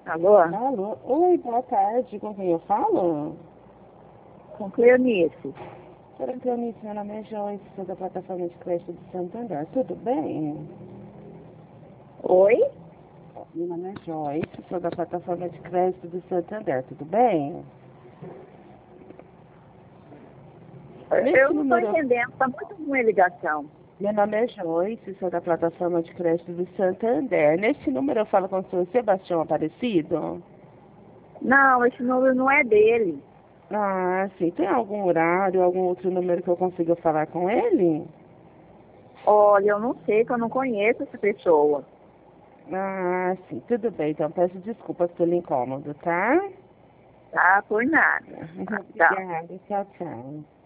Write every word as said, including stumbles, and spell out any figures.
Alô? Alô? Oi, boa tarde. Com quem eu falo? Com Cleonice. Senhora Cleonice, meu nome é Joyce, sou da plataforma de crédito de Santander. Tudo bem? Oi? Meu nome é Joyce, sou da plataforma de crédito de Santander. Tudo bem? Nesse Eu não estou número... entendendo, está muito ruim a ligação. Meu nome é Joyce, sou da plataforma de crédito de Santander. Nesse número eu falo com o senhor Sebastião Aparecido? Não, esse número não é dele. Ah, sim. Tem algum horário, algum outro número que eu consiga falar com ele? Olha, eu não sei, que eu não conheço essa pessoa. Ah, sim. Tudo bem. Então peço desculpas pelo incômodo, tá? Tá, por nada. Tá, tchau. Obrigada. Tchau, tchau.